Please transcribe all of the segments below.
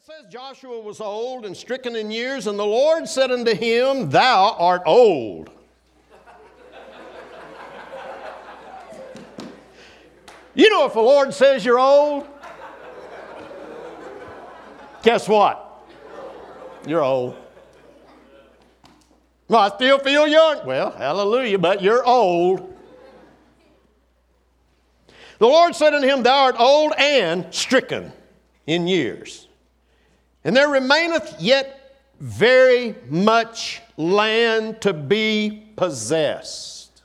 it says Joshua was old and stricken in years, and the Lord said unto him, Thou art old. You know, if the Lord says you're old, guess what? You're old. Well, I still feel young. Well, hallelujah, but you're old. The Lord said unto him, Thou art old and stricken in years, and there remaineth yet very much land to be possessed.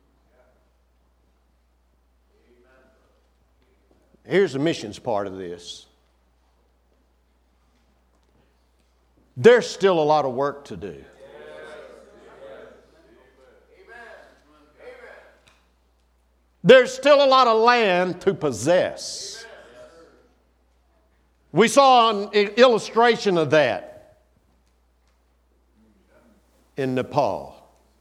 Here's the missions part of this. There's still a lot of work to do. There's still a lot of land to possess. We saw an illustration of that in Nepal.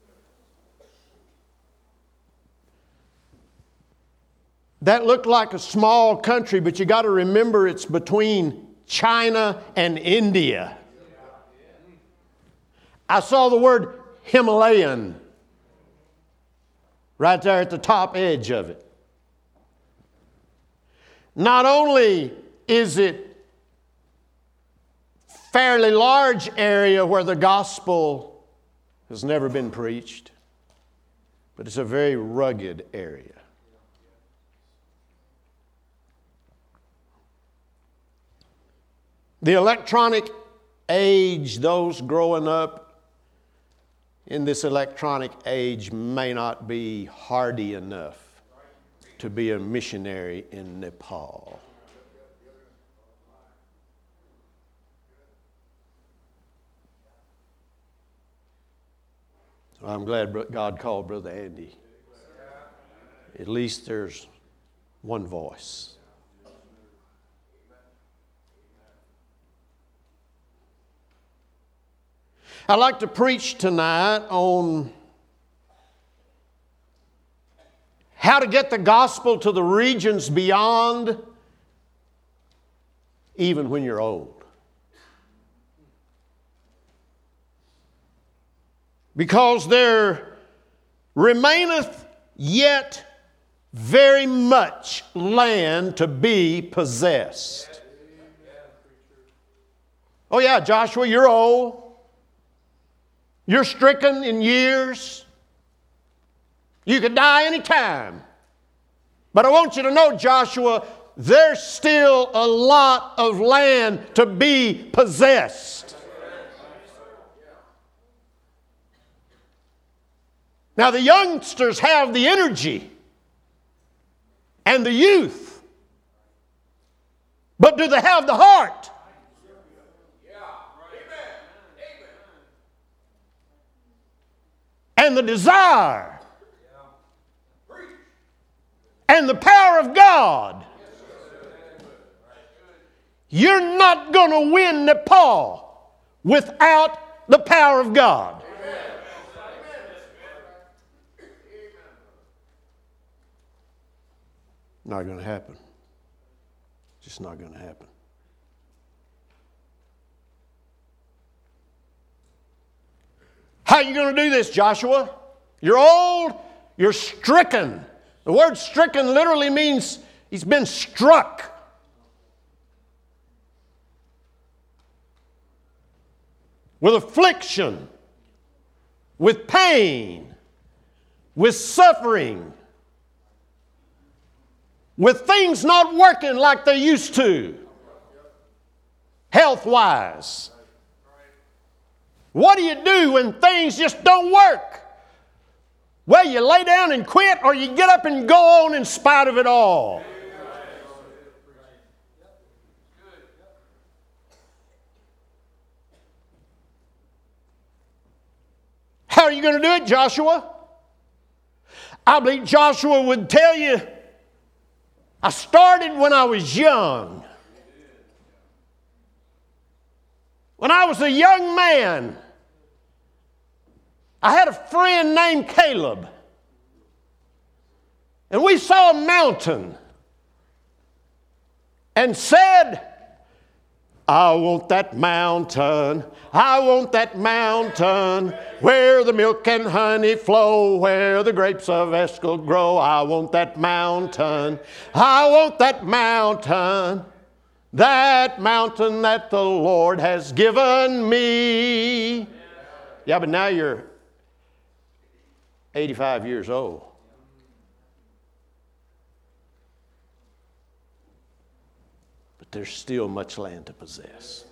That looked like a small country, but you got to remember it's between China and India. I saw the word Himalayan right there at the top edge of it. Not only is it a fairly large area where the gospel has never been preached, but it's a very rugged area. The electronic age, those growing up in this electronic age may not be hardy enough to be a missionary in Nepal. So I'm glad God called Brother Andy. At least there's one voice. I'd like to preach tonight on how to get the gospel to the regions beyond, even when you're old. Because there remaineth yet very much land to be possessed. Oh yeah, Joshua, you're old. You're stricken in years. You could die any time. But I want you to know, Joshua, there's still a lot of land to be possessed. Now, the youngsters have the energy and the youth. But do they have the heart? And the desire and the power of God. You're not going to win Nepal without the power of God. Not going to happen. Just not going to happen. How are you going to do this, Joshua? You're old, you're stricken. The word stricken literally means he's been struck. With affliction, with pain, with suffering, with things not working like they used to, health-wise. What do you do when things just don't work? Well, you lay down and quit, or you get up and go on in spite of it all. How are you going to do it, Joshua? I believe Joshua would tell you, I started when I was young. When I was a young man, I had a friend named Caleb. And we saw a mountain and said, I want that mountain, I want that mountain, where the milk and honey flow, where the grapes of Eshcol grow. I want that mountain, I want that mountain that the Lord has given me. Yeah, but now you're 85 years old. There's still much land to possess.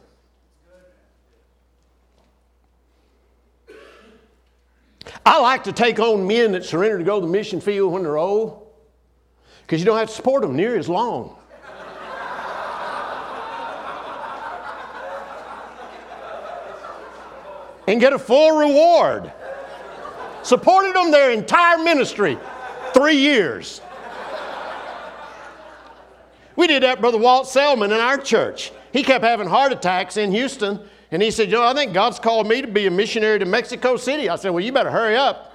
I like to take on men that surrender to go to the mission field when they're old, because you don't have to support them near as long. And get a full reward. Supported them their entire ministry, 3 years. We did that, Brother Walt Selman in our church. He kept having heart attacks in Houston, and he said, you know, I think God's called me to be a missionary to Mexico City. I said, well, you better hurry up.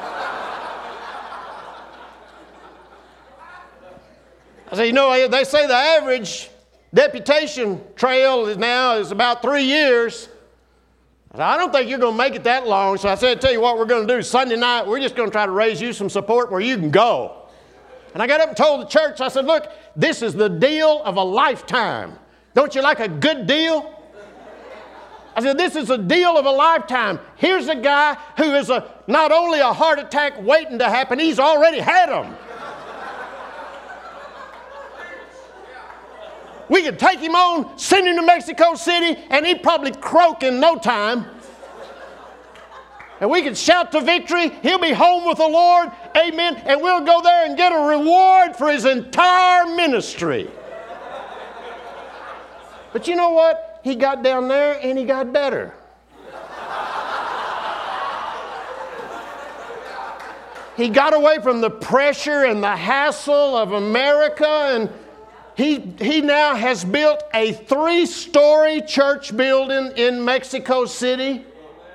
I said, you know, they say the average deputation trail is about 3 years. I said, I don't think you're going to make it that long. So I said, tell you what we're going to do. Sunday night, we're just going to try to raise you some support where you can go. And I got up and told the church, I said, look, this is the deal of a lifetime. Don't you like a good deal? I said, this is a deal of a lifetime. Here's a guy who is not only a heart attack waiting to happen, he's already had them. We could take him on, send him to Mexico City, and he'd probably croak in no time. And we could shout to victory. He'll be home with the Lord. Amen. And we'll go there and get a reward for his entire ministry. But you know what? He got down there and he got better. He got away from the pressure and the hassle of America, and he now has built a 3-story church building in Mexico City.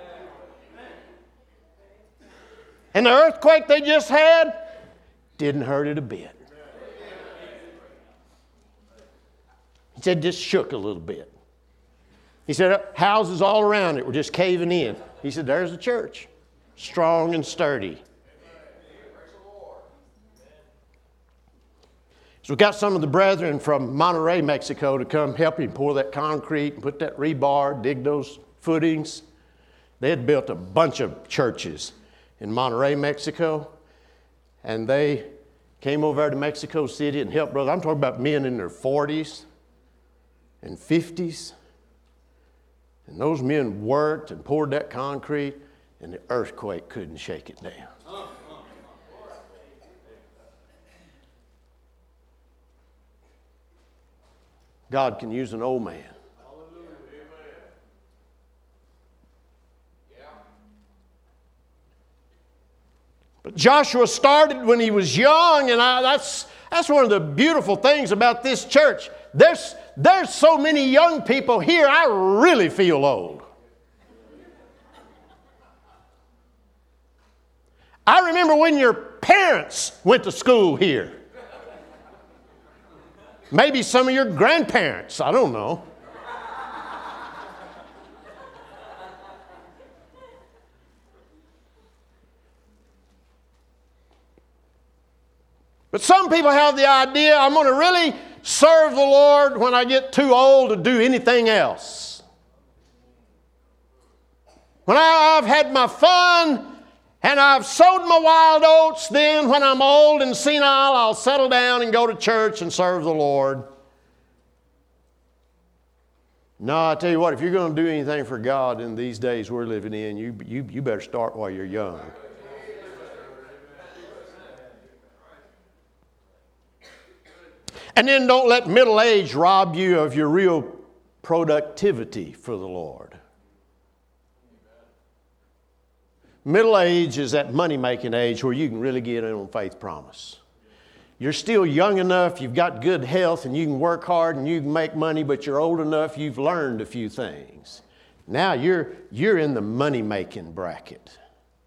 And the earthquake they just had didn't hurt it a bit. He said, just shook a little bit. He said, houses all around it were just caving in. He said, there's the church, strong and sturdy. So we got some of the brethren from Monterrey, Mexico, to come help him pour that concrete and put that rebar, dig those footings. They had built a bunch of churches in Monterrey, Mexico, and they came over there to Mexico City and helped brothers. I'm talking about men in their 40s and 50s. And those men worked and poured that concrete, and the earthquake couldn't shake it down. God can use an old man. But Joshua started when he was young, and that's one of the beautiful things about this church. There's so many young people here, I really feel old. I remember when your parents went to school here. Maybe some of your grandparents, I don't know. But some people have the idea, I'm going to really serve the Lord when I get too old to do anything else. When I've had my fun and I've sowed my wild oats, then when I'm old and senile, I'll settle down and go to church and serve the Lord. No, I tell you what, if you're going to do anything for God in these days we're living in, you better start while you're young. And then don't let middle age rob you of your real productivity for the Lord. Middle age is that money-making age where you can really get in on faith promise. You're still young enough, you've got good health, and you can work hard and you can make money, but you're old enough, you've learned a few things. Now you're in the money-making bracket.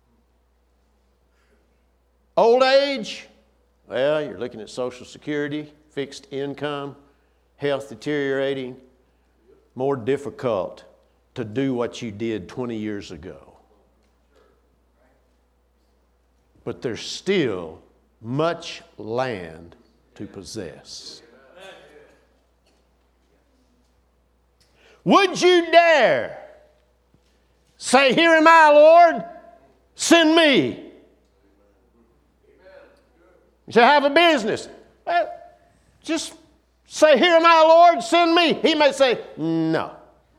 Old age, well, you're looking at Social Security, fixed income, health deteriorating. more difficult to do what you did 20 years ago. But there's still much land to possess. Would you dare say, "Here am I, Lord, send me"? You say, "I have a business." Well, just say, "Here am I, Lord, send me." He may say, "No.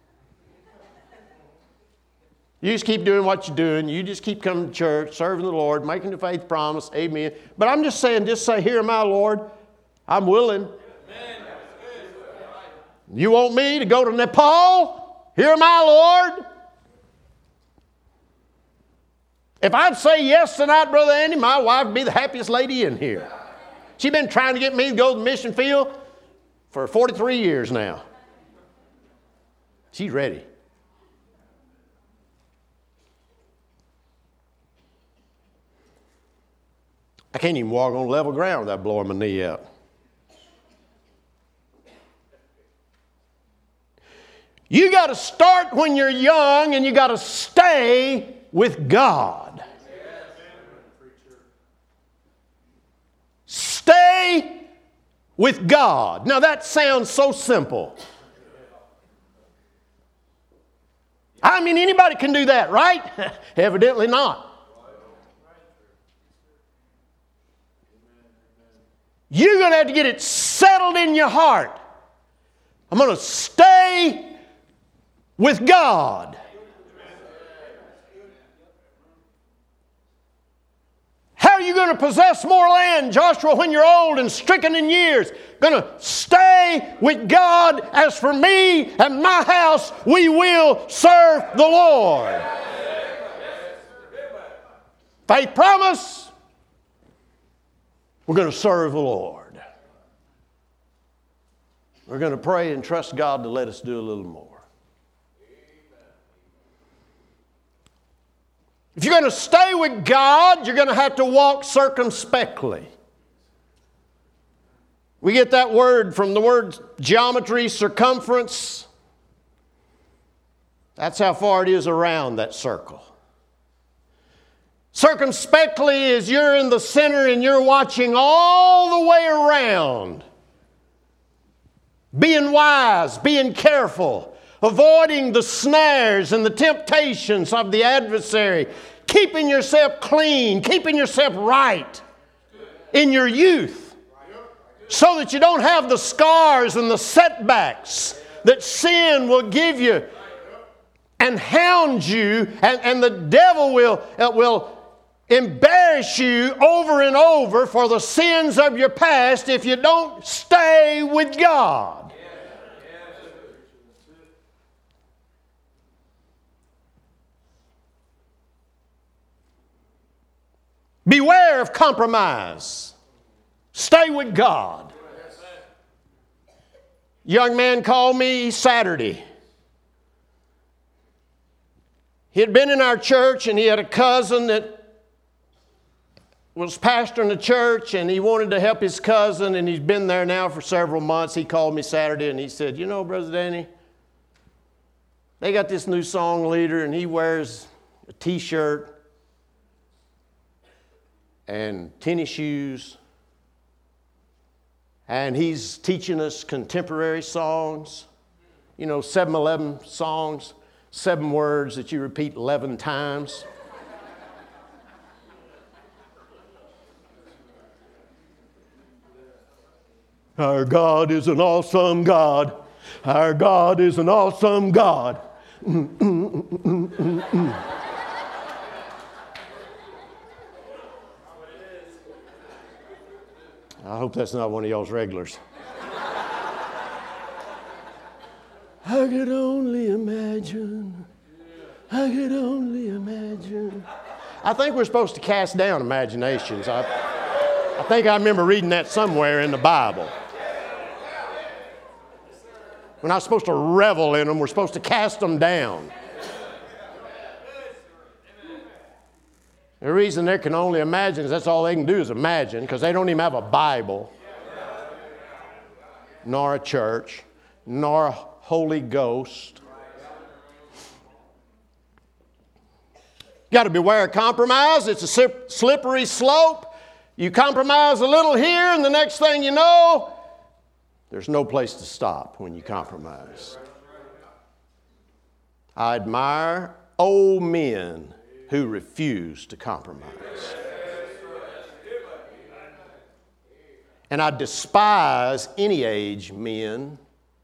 You just keep doing what you're doing. You just keep coming to church, serving the Lord, making the faith promise. Amen." But I'm just saying, just say, "Here am I, Lord. I'm willing." You want me to go to Nepal? Here am I, Lord. If I'd say yes tonight, Brother Andy, my wife would be the happiest lady in here. She's been trying to get me to go to the mission field for 43 years now. She's ready. I can't even walk on level ground without blowing my knee out. You got to start when you're young, and you got to stay with God. Stay with God. Now that sounds so simple. I mean, anybody can do that, right? Evidently not. You're going to have to get it settled in your heart. I'm going to stay with God. How are you going to possess more land, Joshua, when you're old and stricken in years? Going to stay with God. As for me and my house, we will serve the Lord. Faith promise. We're going to serve the Lord. We're going to pray and trust God to let us do a little more. If you're going to stay with God, you're going to have to walk circumspectly. We get that word from the word geometry, circumference. That's how far it is around that circle. Circumspectly is you're in the center and you're watching all the way around. Being wise, being careful, avoiding the snares and the temptations of the adversary, keeping yourself clean, keeping yourself right in your youth, so that you don't have the scars and the setbacks that sin will give you and hound you, and the devil will embarrass you over and over for the sins of your past if you don't stay with God. Beware of compromise. Stay with God. Young man called me Saturday. He had been in our church, and he had a cousin that was pastoring the church, and he wanted to help his cousin, and he's been there now for several months. He called me Saturday, and he said, "You know, Brother Danny, they got this new song leader, and he wears a T-shirt and tennis shoes, and he's teaching us contemporary songs, 7-11 songs, 7 words that you repeat 11 times. Our God is an awesome God. Our God is an awesome God. I hope that's not one of y'all's regulars. I could only imagine. I could only imagine. I think we're supposed to cast down imaginations. I think I remember reading that somewhere in the Bible. We're not supposed to revel in them. We're supposed to cast them down. The reason they can only imagine is that's all they can do is imagine, because they don't even have a Bible, nor a church, nor a Holy Ghost. Got to beware of compromise. It's a slippery slope. You compromise a little here, and the next thing you know, there's no place to stop when you compromise. I admire old men who refuse to compromise. And I despise any age men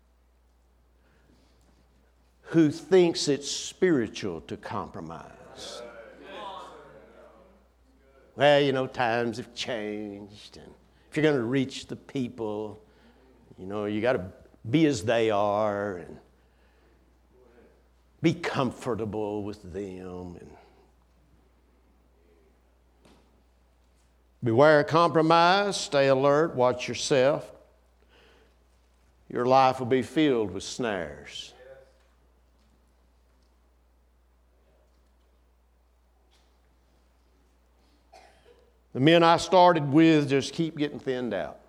who thinks it's spiritual to compromise. Well, you know, times have changed, and if you're going to reach the people, you know, you got to be as they are and be comfortable with them. And beware of compromise, stay alert, watch yourself. Your life will be filled with snares. The men I started with just keep getting thinned out.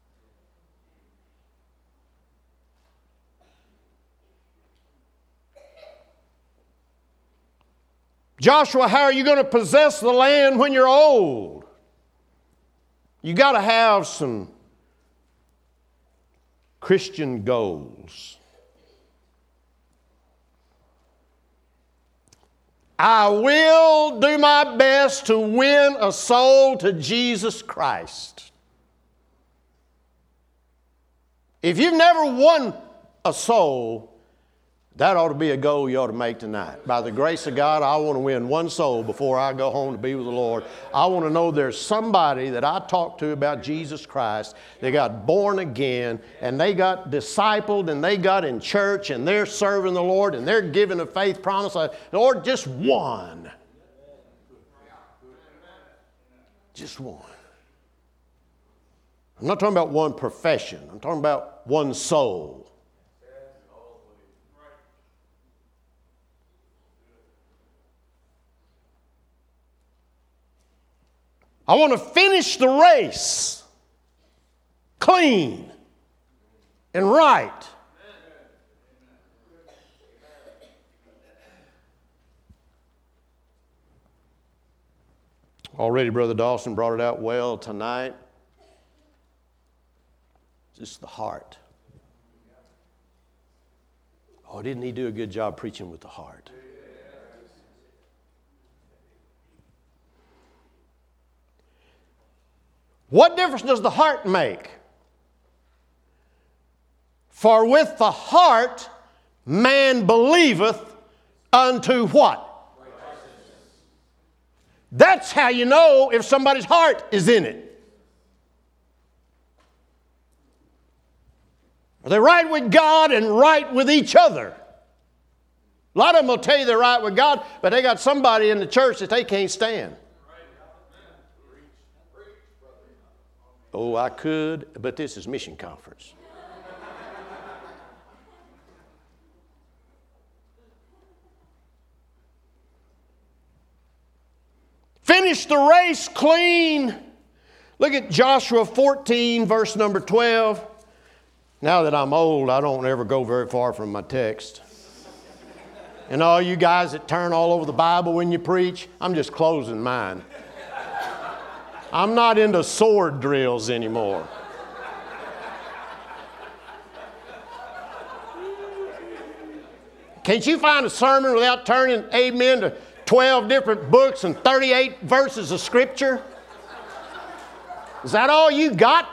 Joshua, how are you going to possess the land when you're old? You got to have some Christian goals. I will do my best to win a soul to Jesus Christ. If you've never won a soul, that ought to be a goal you ought to make tonight. By the grace of God, I want to win one soul before I go home to be with the Lord. I want to know there's somebody that I talked to about Jesus Christ. They got born again, and they got discipled, and they got in church, and they're serving the Lord, and they're giving a faith promise. Lord, just one. Just one. I'm not talking about one profession. I'm talking about one soul. I want to finish the race clean and right. Already Brother Dawson brought it out well tonight. Just the heart. Oh, didn't he do a good job preaching with the heart? What difference does the heart make? For with the heart man believeth unto what? That's how you know if somebody's heart is in it. Are they right with God and right with each other? A lot of them will tell you they're right with God, but they got somebody in the church that they can't stand. Oh, I could, but this is mission conference. Finish the race clean. Look at Joshua 14, verse number 12. Now that I'm old, I don't ever go very far from my text. And all you guys that turn all over the Bible when you preach, I'm just closing mine. I'm not into sword drills anymore. Can't you find a sermon without turning amen to 12 different books and 38 verses of Scripture? Is that all you got?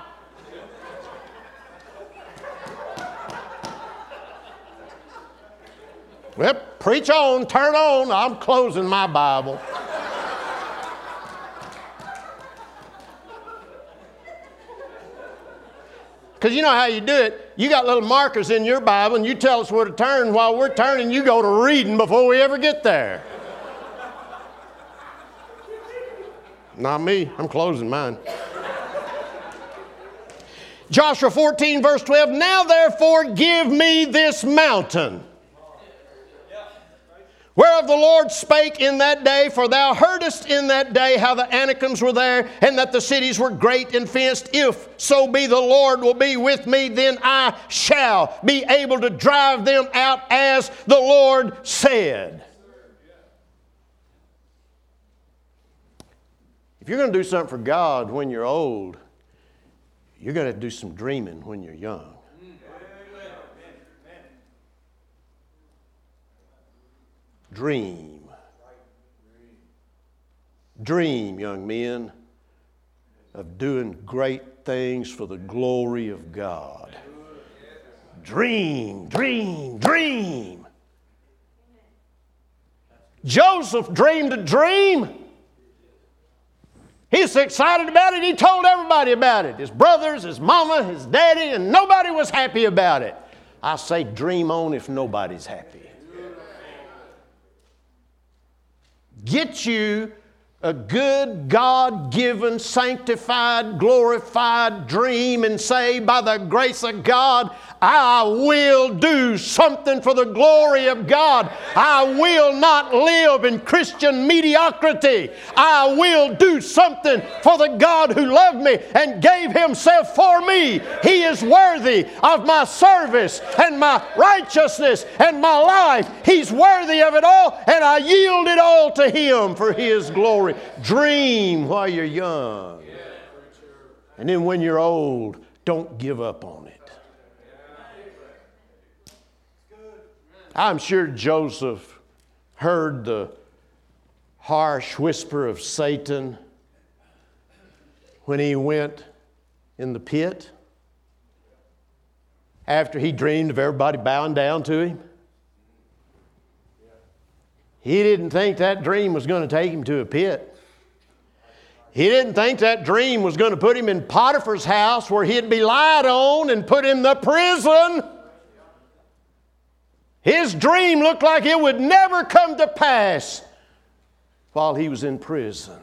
Well, preach on, turn on. I'm closing my Bible. Because you know how you do it. You got little markers in your Bible, and you tell us where to turn. While we're turning, you go to reading before we ever get there. Not me. I'm closing mine. Joshua 14, verse 12. Now therefore give me this mountain. Whereof the Lord spake in that day, for thou heardest in that day how the Anakims were there, and that the cities were great and fenced. If so be the Lord will be with me, then I shall be able to drive them out as the Lord said. If you're going to do something for God when you're old, you're going to do some dreaming when you're young. Dream. Dream, young men, of doing great things for the glory of God. Dream, dream, dream. Joseph dreamed a dream. He's excited about it. He told everybody about it. His brothers, his mama, his daddy, and nobody was happy about it. I say dream on if nobody's happy. Get you a good, God-given, sanctified, glorified dream and say, by the grace of God, I will do something for the glory of God. I will not live in Christian mediocrity. I will do something for the God who loved me and gave Himself for me. He is worthy of my service and my righteousness and my life. He's worthy of it all, and I yield it all to Him for His glory. Dream while you're young. And then when you're old, don't give up on it. I'm sure Joseph heard the harsh whisper of Satan when he went in the pit after he dreamed of everybody bowing down to him. He didn't think that dream was going to take him to a pit. He didn't think that dream was going to put him in Potiphar's house where he'd be lied on and put in the prison. His dream looked like it would never come to pass while he was in prison.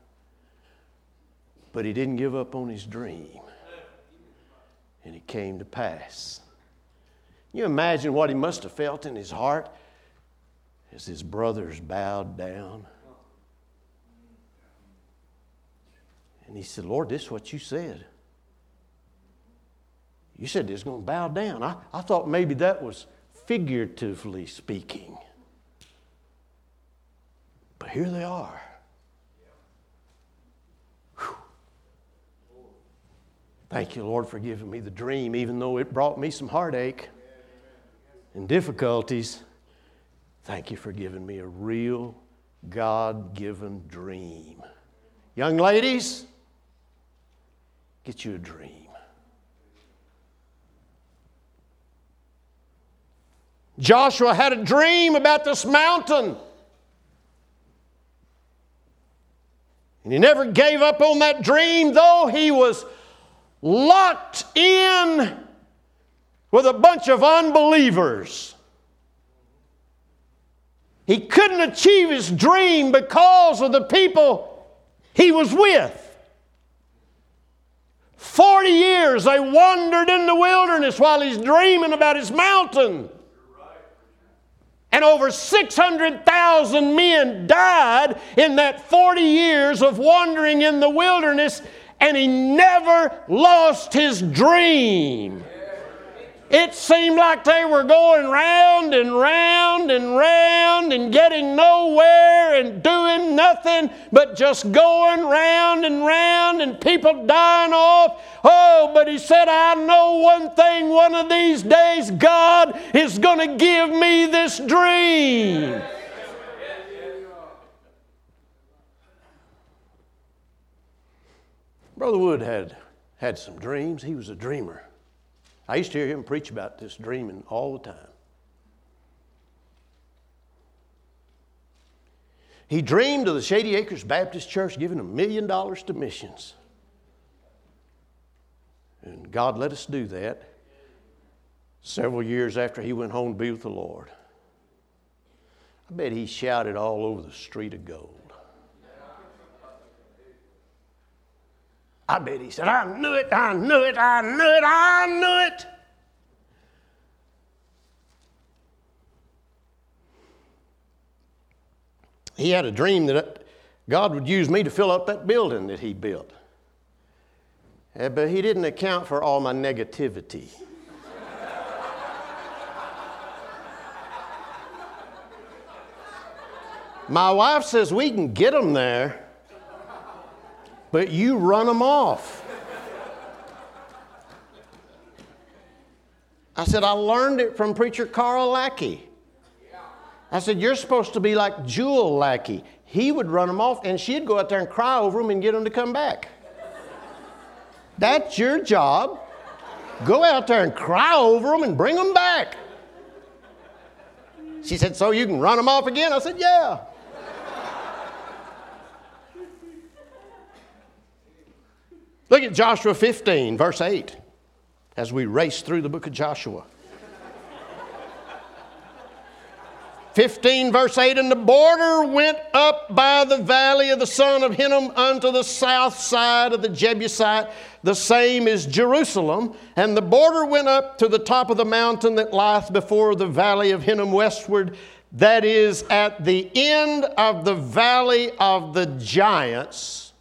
But he didn't give up on his dream. And it came to pass. You imagine what he must have felt in his heart as his brothers bowed down. And he said, Lord, this is what you said. You said this is going to bow down. I thought maybe that was figuratively speaking. But here they are. Whew. Thank you, Lord, for giving me the dream, even though it brought me some heartache and difficulties. Thank you for giving me a real God-given dream. Young ladies, get you a dream. Joshua had a dream about this mountain. And he never gave up on that dream, though he was locked in with a bunch of unbelievers. He couldn't achieve his dream because of the people he was with. 40 years they wandered in the wilderness while he's dreaming about his mountain. And over 600,000 men died in that 40 years of wandering in the wilderness, and he never lost his dream. It seemed like they were going round and round and round and getting nowhere and doing nothing but just going round and round and people dying off. Oh, but he said, I know one thing, one of these days God is going to give me this dream. Brother Wood had some dreams. He was a dreamer. I used to hear him preach about this dreaming all the time. He dreamed of the Shady Acres Baptist Church giving $1 million to missions. And God let us do that several years after he went home to be with the Lord. I bet he shouted all over the street of gold. I bet he said, I knew it, I knew it, I knew it, I knew it. he had a dream that God would use me to fill up that building that he built. But he didn't account for all my negativity. My wife says we can get them there, but you run them off. I said, I learned it from preacher Carl Lackey. I said, you're supposed to be like Jewel Lackey. He would run them off, and she'd go out there and cry over them and get them to come back. That's your job. Go out there and cry over them and bring them back. She said, so you can run them off again? I said, yeah. Look at Joshua 15, verse 8, as we race through the book of Joshua. 15, verse 8, and the border went up by the valley of the son of Hinnom unto the south side of the Jebusite. The same is Jerusalem. And the border went up to the top of the mountain that lieth before the valley of Hinnom westward. That is at the end of the valley of the giants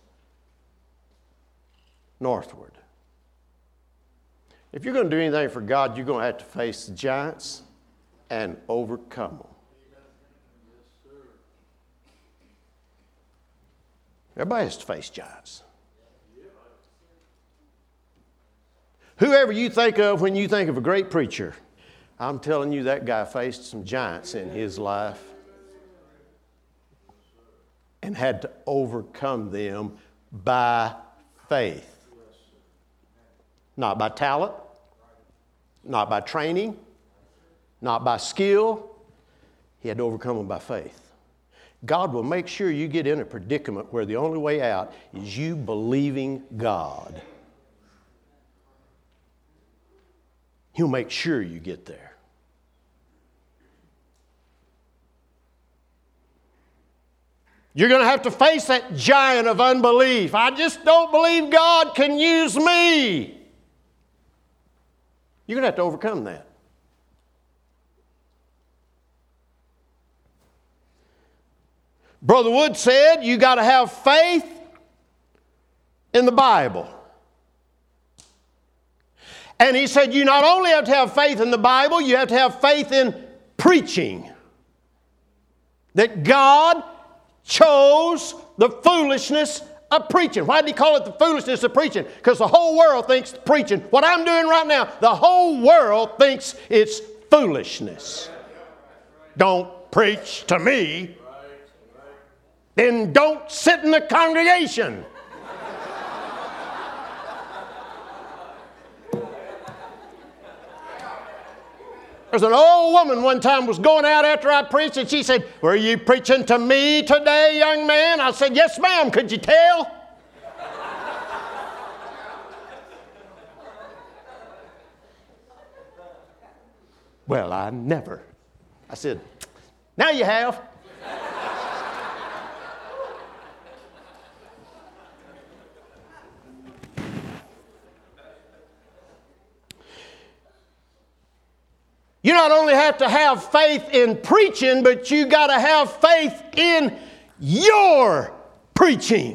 northward. If you're going to do anything for God, you're going to have to face the giants and overcome them. Everybody has to face giants. Whoever you think of when you think of a great preacher, I'm telling you that guy faced some giants in his life and had to overcome them by faith. Not by talent, not by training, not by skill. He had to overcome them by faith. God will make sure you get in a predicament where the only way out is you believing God. He'll make sure you get there. You're going to have to face that giant of unbelief. I just don't believe God can use me. You're going to have to overcome that. Brother Wood said you got to have faith in the Bible. And he said you not only have to have faith in the Bible, you have to have faith in preaching. That God chose the foolishness of preaching. Why did he call it the foolishness of preaching? Because the whole world thinks preaching, what I'm doing right now, the whole world thinks it's foolishness. Don't preach to me. Then don't sit in the congregation. There's an old woman one time was going out after I preached, and she said, were you preaching to me today, young man? I said, yes, ma'am. Could you tell? Well, I never. I said, now you have. You not only have to have faith in preaching, but you got to have faith in your preaching.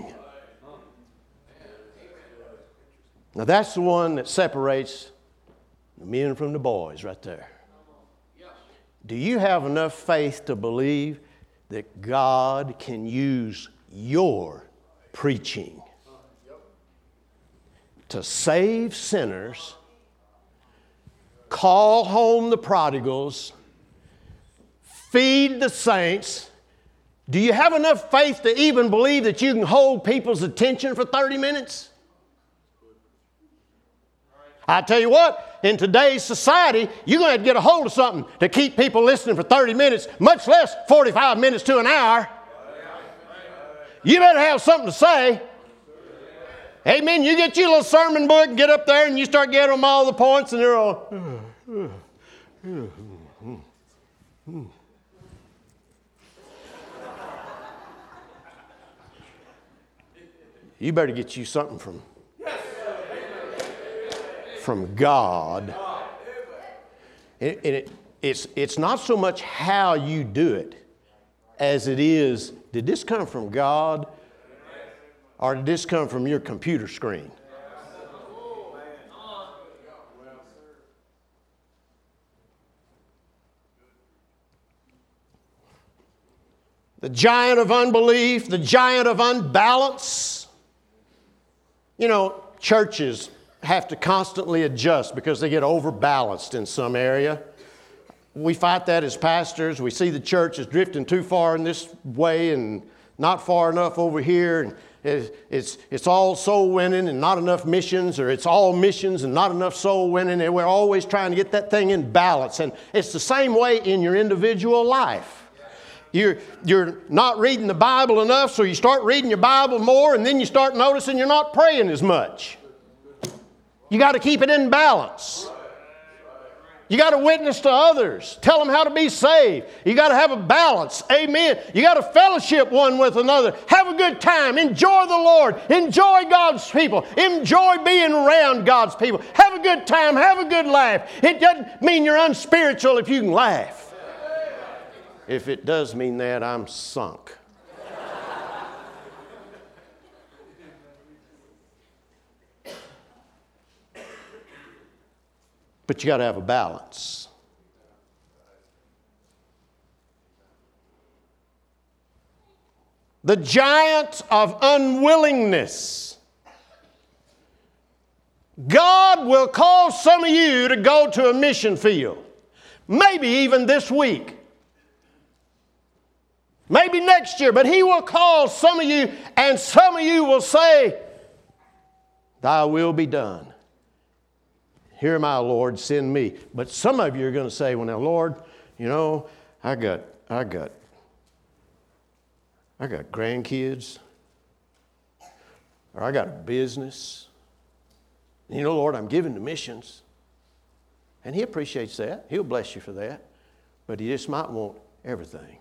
Now that's the one that separates the men from the boys right there. Do you have enough faith to believe that God can use your preaching to save sinners, call home the prodigals, feed the saints? Do you have enough faith to even believe that you can hold people's attention for 30 minutes? I tell you what, in today's society, you're going to have to get a hold of something to keep people listening for 30 minutes, much less 45 minutes to an hour. You better have something to say. Amen. You get your little sermon book and get up there and you start getting them all the points and they're all... You better get you something from God. And it's not so much how you do it. as it is, did this come from God or did this come from your computer screen? The giant of unbelief, the giant of unbalance. You know, churches have to constantly adjust because they get overbalanced in some area. We fight that as pastors. We see the church is drifting too far in this way and not far enough over here. And it's all soul winning and not enough missions, or it's all missions and not enough soul winning. And we're always trying to get that thing in balance. And it's the same way in your individual life. You're not reading the Bible enough, so you start reading your Bible more, and then you start noticing you're not praying as much. You got to keep it in balance. You got to witness to others. Tell them how to be saved. You got to have a balance. Amen. You got to fellowship one with another. Have a good time. Enjoy the Lord. Enjoy God's people. Enjoy being around God's people. Have a good time. Have a good laugh. It doesn't mean you're unspiritual if you can laugh. If it does mean that, I'm sunk. But you got to have a balance. The giant of unwillingness. God will cause some of you to go to a mission field. Maybe even this week. Maybe next year. But He will call some of you, and some of you will say, "Thy will be done. Here am I, Lord, send me." But some of you are going to say, "Well, now, Lord, you know, I got grandkids, or I got a business. You know, Lord, I'm giving to missions." And He appreciates that. He'll bless you for that. But He just might want everything.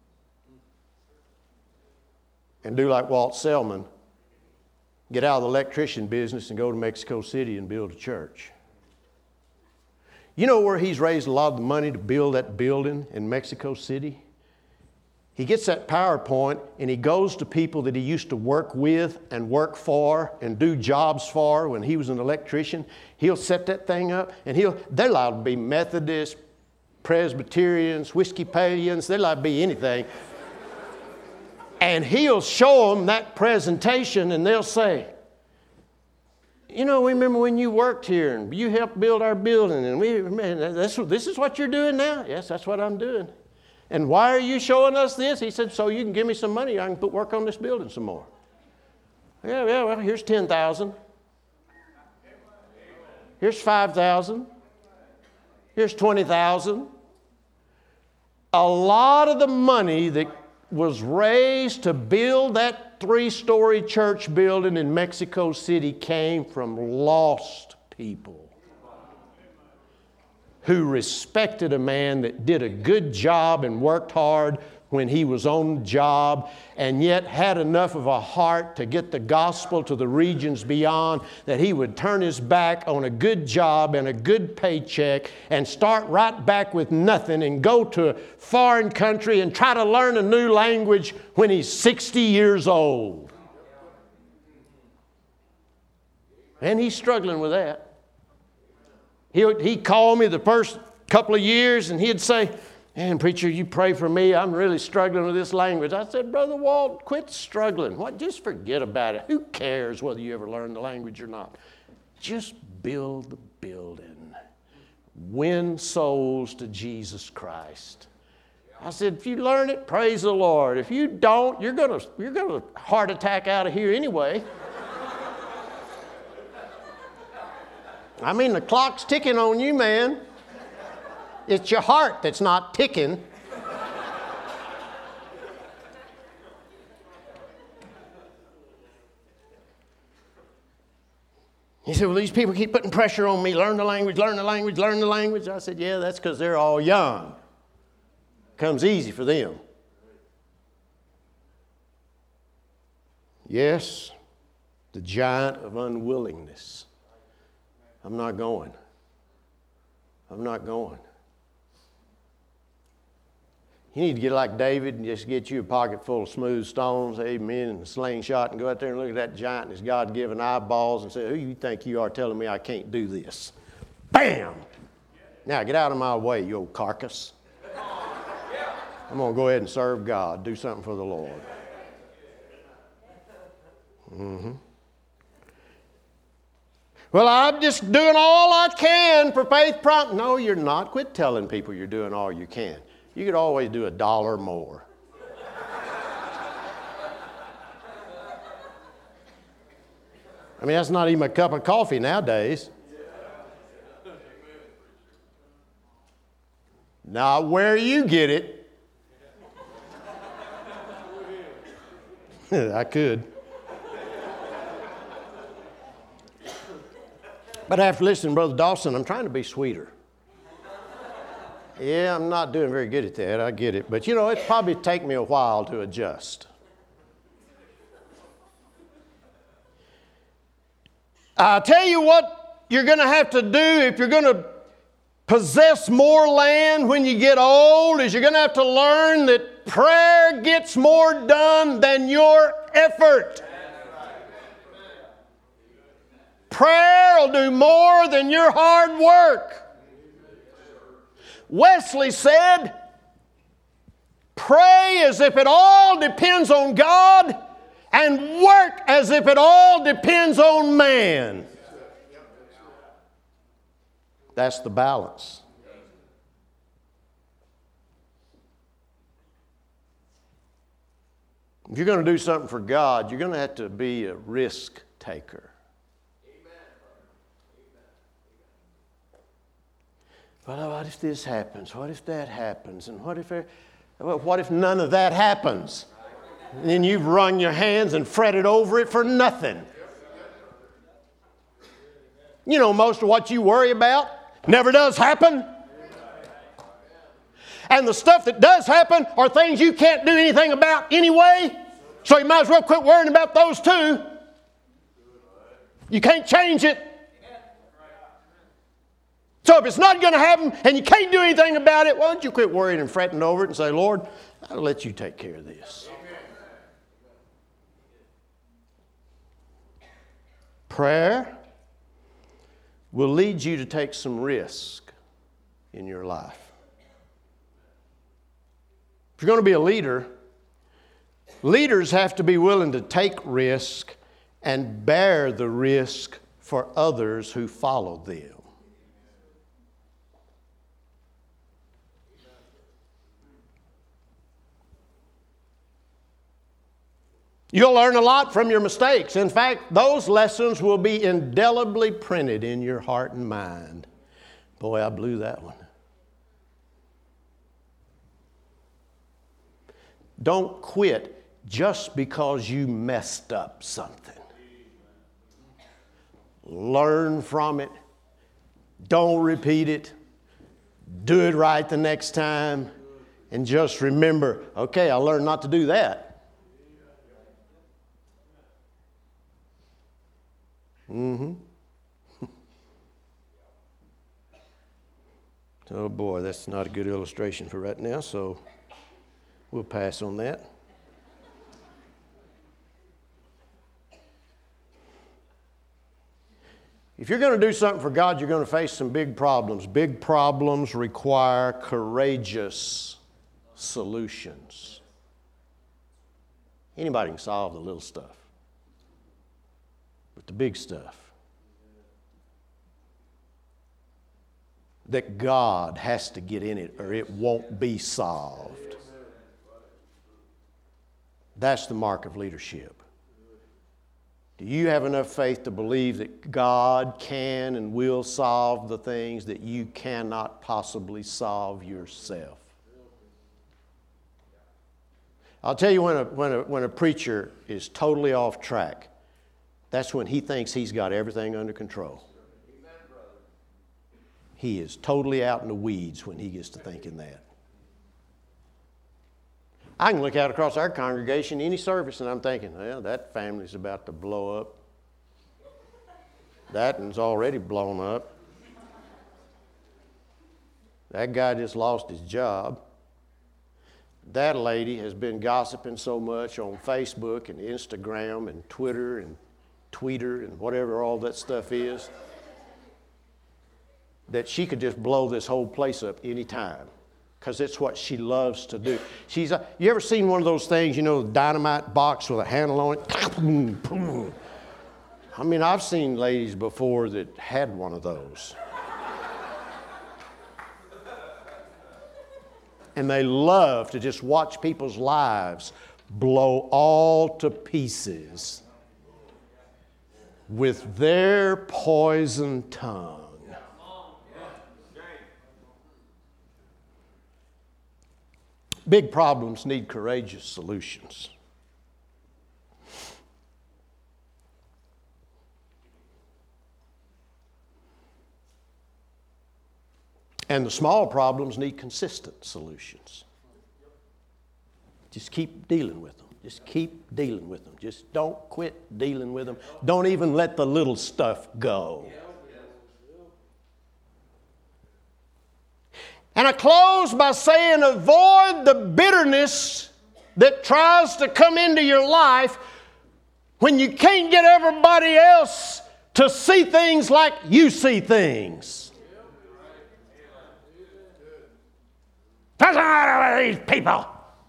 And do like Walt Selman, get out of the electrician business and go to Mexico City and build a church. You know where he's raised a lot of the money to build that building in Mexico City? He gets that PowerPoint and he goes to people that he used to work with and work for and do jobs for when he was an electrician. He'll set that thing up and they're allowed to be Methodists, Presbyterians, Whiskeypalians, they're allowed to be anything. And he'll show them that presentation and they'll say, "You know, we remember when you worked here and you helped build our building, and this is what you're doing now?" "Yes, that's what I'm doing." "And why are you showing us this?" He said, "So you can give me some money. I can work on this building some more." Yeah, well, here's 10,000. Here's 5,000. Here's 20,000. A lot of the money that was raised to build that 3-story church building in Mexico City came from lost people who respected a man that did a good job and worked hard when he was on the job, and yet had enough of a heart to get the gospel to the regions beyond that he would turn his back on a good job and a good paycheck and start right back with nothing and go to a foreign country and try to learn a new language when he's 60 years old. And he's struggling with that. He'd call me the first couple of years and he'd say, "Man, preacher, you pray for me. I'm really struggling with this language." I said, "Brother Walt, quit struggling. Just forget about it. Who cares whether you ever learn the language or not? Just build the building. Win souls to Jesus Christ." I said, "If you learn it, praise the Lord. If you don't, you're gonna heart attack out of here anyway." I mean, the clock's ticking on you, man. It's your heart that's not ticking. He said, "Well, these people keep putting pressure on me. Learn the language, learn the language, learn the language." I said, "Yeah, that's because they're all young. Comes easy for them." Yes, the giant of unwillingness. I'm not going. I'm not going. You need to get like David and just get you a pocket full of smooth stones, amen, and a slingshot, and go out there and look at that giant and his God-given eyeballs and say, who you think you are telling me I can't do this? Bam! Now get out of my way, you old carcass. I'm going to go ahead and serve God, do something for the Lord. Well, I'm just doing all I can for faith prompt. No, you're not. Quit telling people you're doing all you can. You could always do $1 more. I mean, that's not even a cup of coffee nowadays. Not where you get it. I could. But after listening to Brother Dawson, I'm trying to be sweeter. Yeah, I'm not doing very good at that. I get it. But, it'd probably take me a while to adjust. I'll tell you what you're going to have to do if you're going to possess more land when you get old is you're going to have to learn that prayer gets more done than your effort. Prayer will do more than your hard work. Wesley said, pray as if it all depends on God and work as if it all depends on man. That's the balance. If you're going to do something for God, you're going to have to be a risk taker. Well, what if this happens? What if that happens? And what if none of that happens? And then you've wrung your hands and fretted over it for nothing. Most of what you worry about never does happen. And the stuff that does happen are things you can't do anything about anyway. So you might as well quit worrying about those too. You can't change it. So if it's not going to happen and you can't do anything about it, why don't you quit worrying and fretting over it and say, Lord, I'll let you take care of this. Prayer will lead you to take some risk in your life. If you're going to be a leader, leaders have to be willing to take risk and bear the risk for others who follow them. You'll learn a lot from your mistakes. In fact, those lessons will be indelibly printed in your heart and mind. Boy, I blew that one. Don't quit just because you messed up something. Learn from it. Don't repeat it. Do it right the next time. And just remember, okay, I learned not to do that. Oh boy, that's not a good illustration for right now, so we'll pass on that. If you're going to do something for God, you're going to face some big problems. Big problems require courageous solutions. Anybody can solve the little stuff. But the big stuff that God has to get in it or it won't be solved. That's the mark of leadership. Do you have enough faith to believe that God can and will solve the things that you cannot possibly solve yourself? I'll tell you when a preacher is totally off track, that's when he thinks he's got everything under control. He is totally out in the weeds when he gets to thinking that. I can look out across our congregation, any service, and I'm thinking, well, that family's about to blow up. That one's already blown up. That guy just lost his job. That lady has been gossiping so much on Facebook and Instagram and Twitter and Tweeter and whatever all that stuff is that she could just blow this whole place up anytime, because it's what she loves to do. You ever seen one of those things, the dynamite box with a handle on it? I mean, I've seen ladies before that had one of those. And they love to just watch people's lives blow all to pieces with their poison tongue. Big problems need courageous solutions. And the small problems need consistent solutions. Just keep dealing with them. Just keep dealing with them. Just don't quit dealing with them. Don't even let the little stuff go. And I close by saying, avoid the bitterness that tries to come into your life when you can't get everybody else to see things like you see things. What's the matter with these people?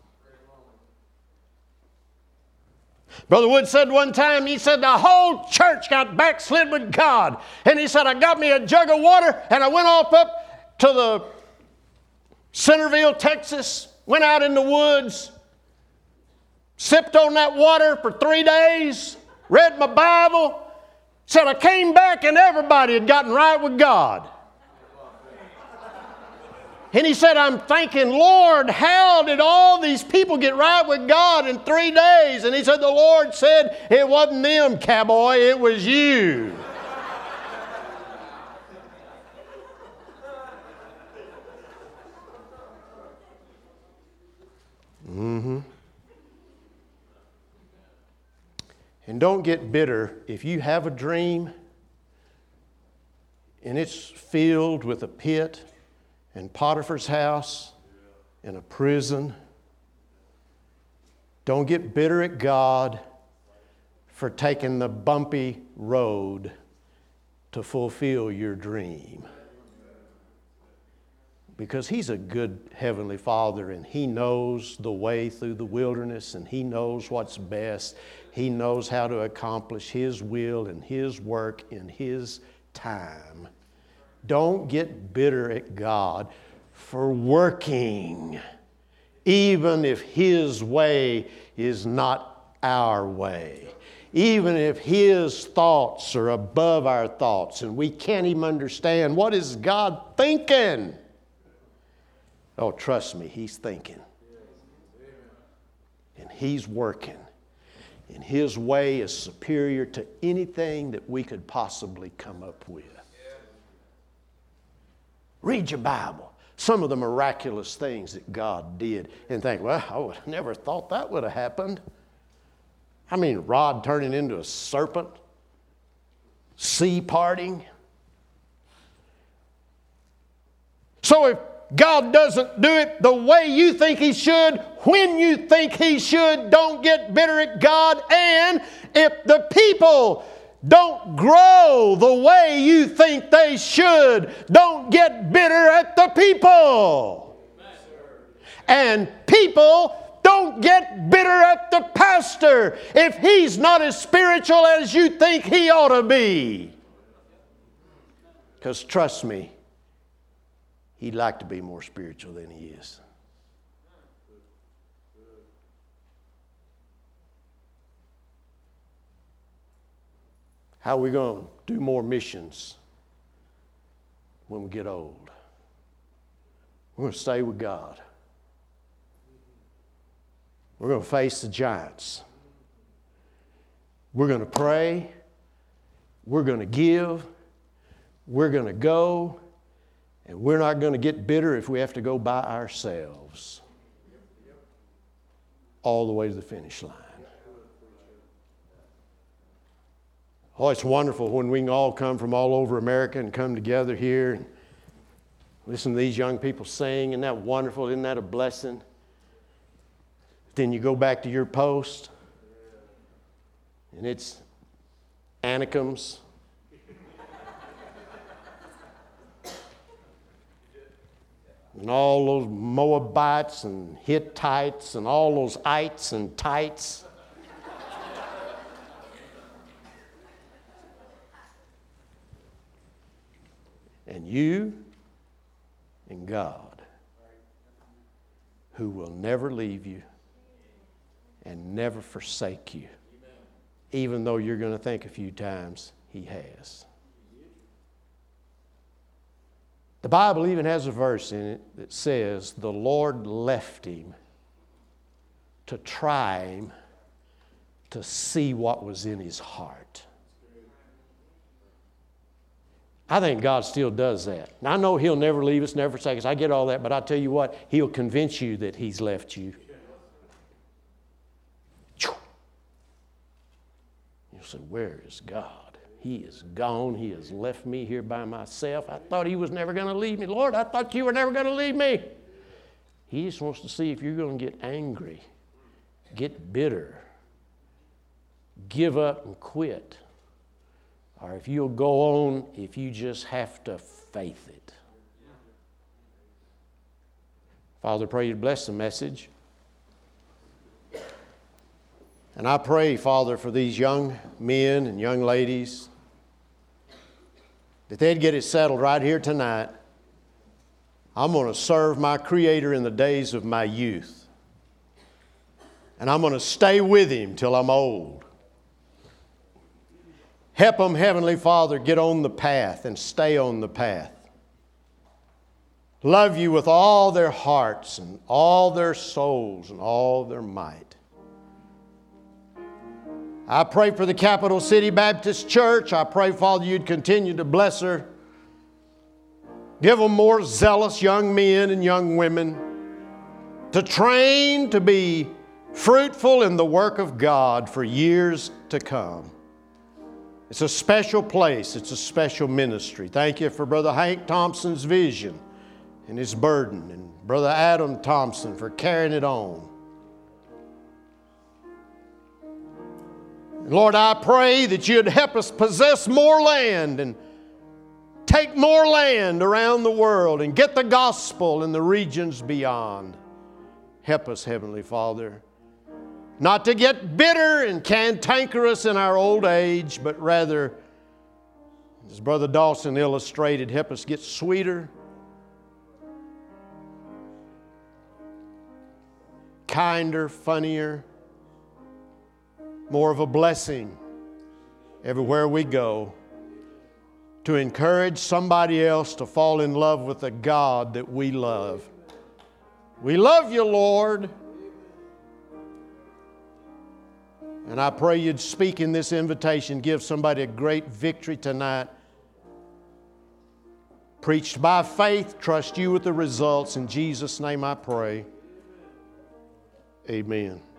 Brother Wood said one time, he said, the whole church got backslid with God. And he said, I got me a jug of water and I went off up to the Centerville, Texas, went out in the woods, sipped on that water for 3 days, read my Bible, said I came back and everybody had gotten right with God. And he said, I'm thinking, Lord, how did all these people get right with God in 3 days? And he said, the Lord said, it wasn't them, cowboy, it was you. And don't get bitter if you have a dream and it's filled with a pit and Potiphar's house and a prison. Don't get bitter at God for taking the bumpy road to fulfill your dream. Because He's a good Heavenly Father and He knows the way through the wilderness and He knows what's best. He knows how to accomplish His will and His work in His time. Don't get bitter at God for working, even if His way is not our way. Even if His thoughts are above our thoughts and we can't even understand what is God thinking. Oh, trust me, He's thinking. And He's working. And His way is superior to anything that we could possibly come up with. Read your Bible. Some of the miraculous things that God did and think, well, I would have never thought that would have happened. I mean, rod turning into a serpent, sea parting. So if God doesn't do it the way you think He should, when you think He should, don't get bitter at God. And if the people don't grow the way you think they should, don't get bitter at the people. And people, don't get bitter at the pastor if he's not as spiritual as you think he ought to be. Because trust me, he'd like to be more spiritual than he is. How are we going to do more missions when we get old? We're going to stay with God. We're going to face the giants. We're going to pray. We're going to give. We're going to go. And we're not going to get bitter if we have to go by ourselves all the way to the finish line. Oh, it's wonderful when we can all come from all over America and come together here and listen to these young people sing. Isn't that wonderful? Isn't that a blessing? then you go back to your post, and it's Anakims. And all those Moabites and Hittites and all those ites and tights. And you and God, who will never leave you and never forsake you, even though you're going to think a few times He has. The Bible even has a verse in it that says, the Lord left him to try him, to see what was in his heart. I think God still does that. Now, I know He'll never leave us, never forsake us. I get all that, but I tell you what, He'll convince you that He's left you. You'll say, where is God? He is gone. He has left me here by myself. I thought He was never going to leave me. Lord, I thought You were never going to leave me. He just wants to see if you're going to get angry, get bitter, give up and quit, or if you'll go on, if you just have to faith it. Father, pray You'd bless the message. And I pray, Father, for these young men and young ladies, that they'd get it settled right here tonight. I'm going to serve my Creator in the days of my youth. And I'm going to stay with Him till I'm old. Help them, Heavenly Father, get on the path and stay on the path. Love You with all their hearts and all their souls and all their might. I pray for the Capital City Baptist Church. I pray, Father, You'd continue to bless her. Give them more zealous young men and young women to train to be fruitful in the work of God for years to come. It's a special place. It's a special ministry. Thank You for Brother Hank Thompson's vision and his burden, and Brother Adam Thompson for carrying it on. Lord, I pray that You'd help us possess more land and take more land around the world and get the gospel in the regions beyond. Help us, Heavenly Father, not to get bitter and cantankerous in our old age, but rather, as Brother Dawson illustrated, help us get sweeter, kinder, funnier, more of a blessing everywhere we go, to encourage somebody else to fall in love with the God that we love. We love You, Lord. And I pray You'd speak in this invitation, give somebody a great victory tonight. Preached by faith, trust You with the results. In Jesus' name I pray. Amen.